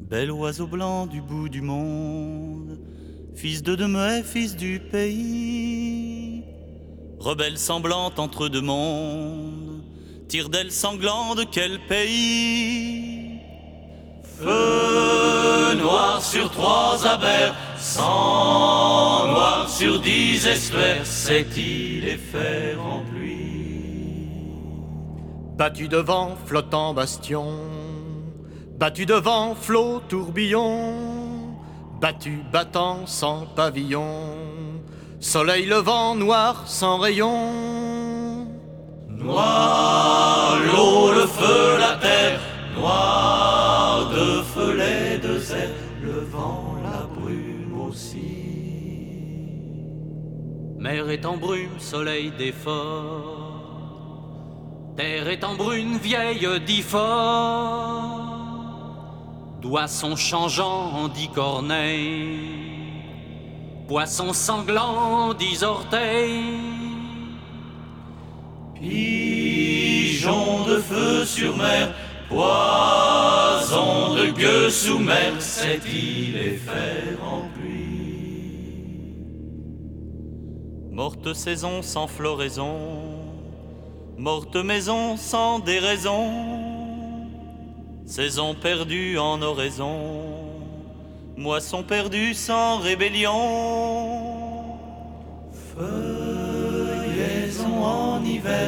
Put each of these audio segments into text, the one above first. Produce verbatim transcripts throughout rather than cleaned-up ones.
Bel oiseau blanc du bout du monde, fils de Demuet, fils du pays, rebelle semblante entre deux mondes, tire-d'aile sanglant de quel pays? Feu noir sur trois abers, sang noir sur dix estuaires, cette île est fer en pluie. Battu devant, flottant bastion, battu devant, flot tourbillon, battu, battant, sans pavillon, soleil levant, noir, sans rayon. Noir l'eau, le feu, la terre, noir de feu les deux airs, le vent, la brume aussi. Mer est en brume, soleil d'effort, terre est en brune, vieille diffore, doigts sont changeants en dix corneilles, poisson sanglant, dix orteils. Pigeon de feu sur mer, poison de gueux sous mer, cette île est fer en pluie. Morte saison sans floraison, morte maison sans déraison, saison perdue en oraison, moisson perdue sans rébellion. Feuillaison en hiver,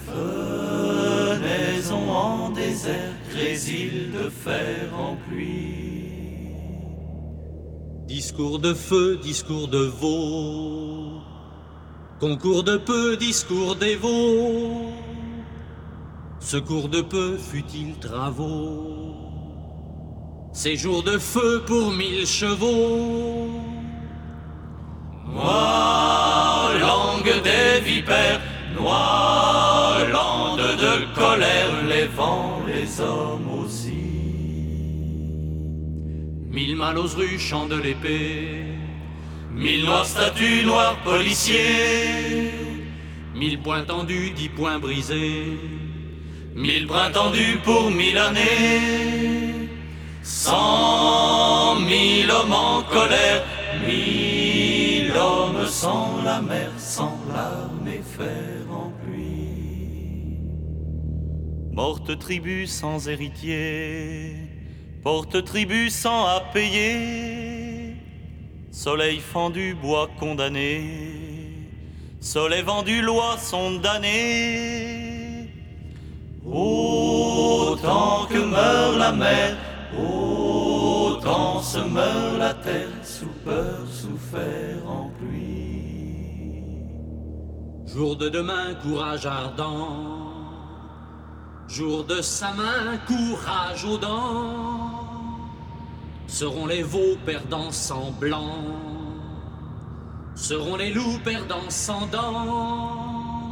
fenaison en désert, grésil de fer en pluie. Discours de feu, discours de veau, concours de peu, discours des veaux, secours de peu, futiles travaux, séjour de feu pour mille chevaux. Noire langue des vipères, noire lande de colère, les vents, les hommes aussi. Mille malos rues, chants de l'épée, Mille noirs statues, noirs policiers, mille poings tendus, dix poings brisés, mille brins tendus pour mille années, cent mille hommes en colère, mille hommes sans la mer, sans larmes et fer en pluie. Morte tribu sans héritier, porte tribu sans à payer, soleil fendu, bois condamné, soleil vendu, loi sont damnés. Autant que meurt la mer, autant se meurt la terre, sous peur, sous fer en pluie. Jour de demain, courage ardent, jour de sa main, courage aux dents, seront les veaux perdants sans blanc, seront les loups perdants sans dents.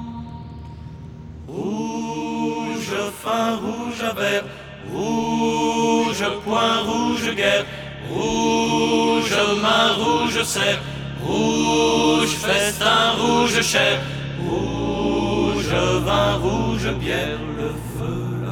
Rouge fin, rouge à vert, rouge point, rouge guerre, rouge main, rouge cerf, rouge festin, rouge chair, rouge vin, rouge bière, le feu,